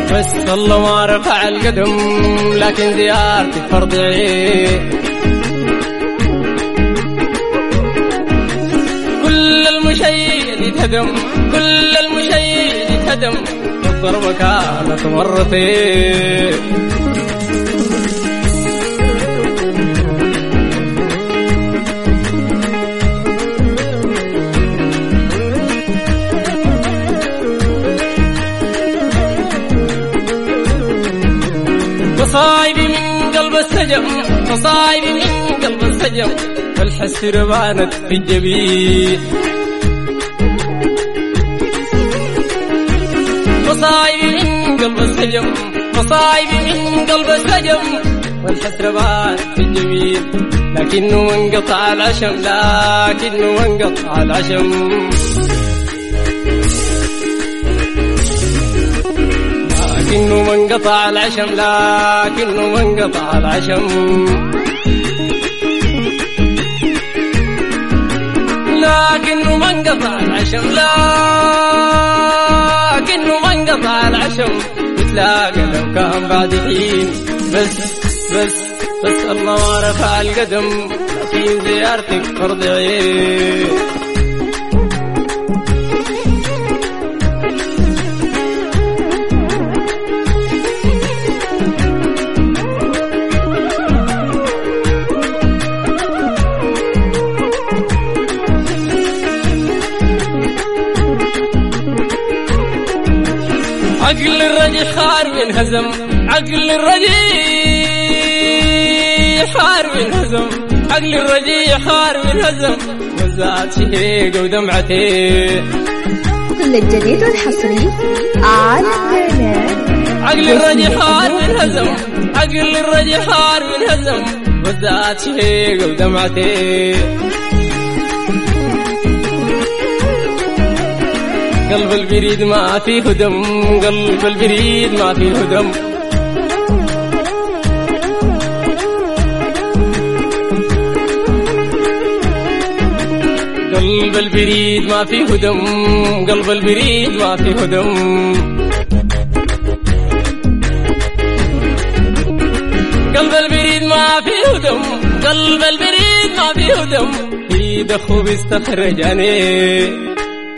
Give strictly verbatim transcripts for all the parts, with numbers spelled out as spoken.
بس الله ما رفع القدم لكن زيارتك فرض عين. كل المشيد يتهدم كل المشيد يتهدم الضربة كانت مرتين. مصايبي من قلب السجن مصايبي من قلب السجن والحس ربانت في الجبين. مصايبي من قلب السجن مصايبي من قلب السجن والحس ربانت في الجبين. لكنه منقطع العشم لكنه منقطع العشم لكنه منقطع العشم لكنه منقطع العشم لكنه منقطع العشم لكنه منقطع العشم. بتلاقى لو كان بعد حين بس بس بس الله ما رفع القدم لكن زيارتك فرض عين. عقل الرجي حار وانهزم عقل الرجي حار وانهزم عقل الرجي حار وانهزم وزعت شهيقة ودمعتين. كل الجديد والحصري على القناة. عقل الرجي حار وانهزم عقل الرجي حار وانهزم وزعت شهيقة ودمعتين. قلب البريد ما فيه دم قلب البريد ما فيه دم قلب البريد ما فيه دم قلب البريد ما فيه دم. قلب البريد ما فيه دم قلب البريد ما فيه دم. ايد اخو بيستخرجني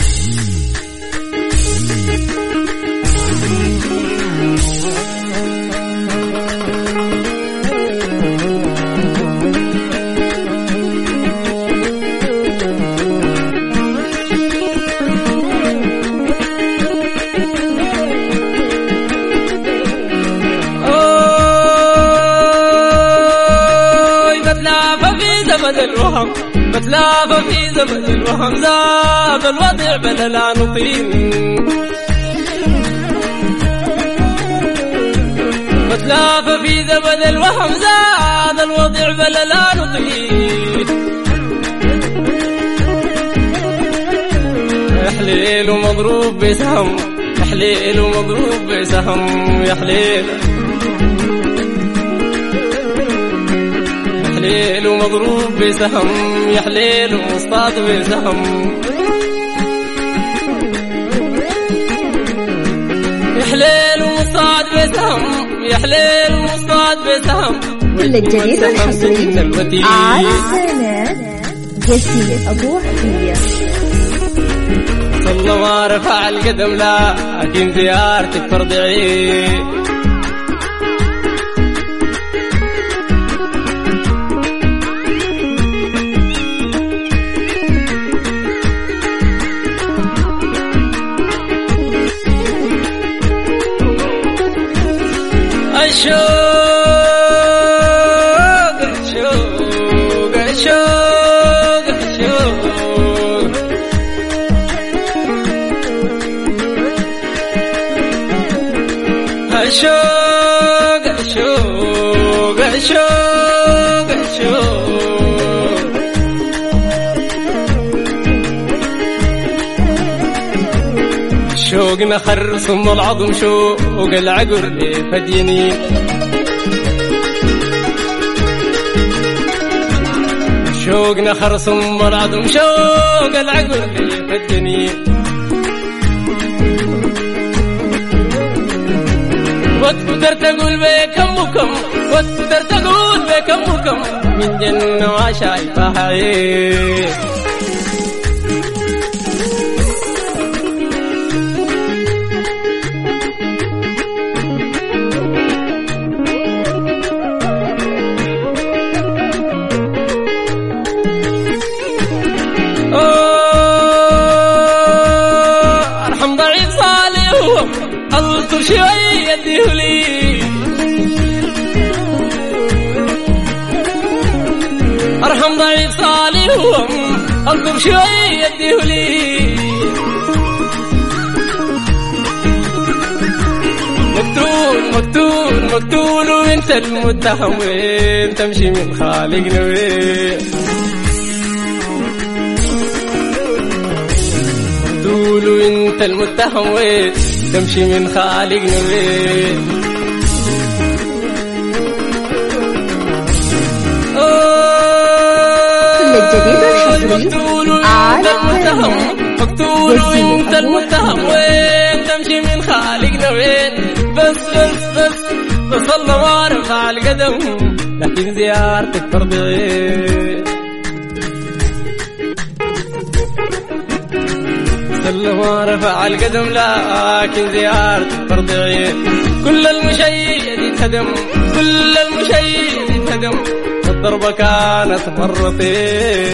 زمن الوهم بتلافى في زمن الوهم زاد الوضع بلا لا نطير. بتلافى في زمن الوهم زاد الوضع بلا لا نطير. يا حليل ومضروب بسهم يا حليل ومضروب بسهم يا حليل حليل ومضروب بسهم يا حليل ومصطاد بسهم يا حليل ومصطاد بسهم يا حليل ومصطاد بسهم. كل الجديد والحصري على قناة جسيم أبو عطية. الله ما رفع القدم لكن زيارتك فرض عين. الشوق الشوق الشوق الشوق الشوق الشوق الشوق الشوق. شوق نخر صم العظم شوق العقر فديني. شوق نخر صم العظم شوق العقر فديني. وتقدر تقول بكم وكم وتقدر تقول بكم وكم من جنة وشايفها عين. ارحم ضعيف صالح اذكر شوية يديه لي، ارحم ضعيف صالح اذكر شوية يديه لي. مقتول مقتول مقتول وانت المتهم وين تمشي من خالقنا وين. مقتول وانت المتهم وين تمشي من خالقنا وين. مقتول وانت المتهم مقتول وانت المتهم وين تمشي من خالقنا وين. بس بس بس بس الله ما رفع القدم لكن زيارتك فرض عين. الله ما رفع القدم لكن زيارتك فرض عين. كل المشيد يتهدم كل المشيد يتهدم الضربة كانت مرتين.